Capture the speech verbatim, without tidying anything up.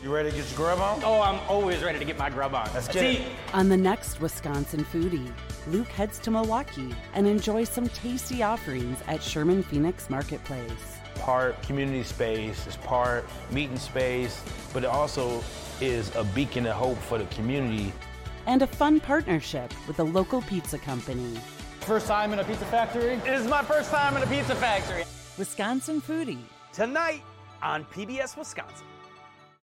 You ready to get your grub on? Oh, I'm always ready to get my grub on. Let's get See, it. On the next Wisconsin Foodie, Luke heads to Milwaukee and enjoys some tasty offerings at Sherman Phoenix Marketplace. Part community space, it's part meeting space, but it also is a beacon of hope for the community. And a fun partnership with a local pizza company. first time in a pizza factory? This is my first time in a pizza factory. Wisconsin Foodie. Tonight on P B S Wisconsin.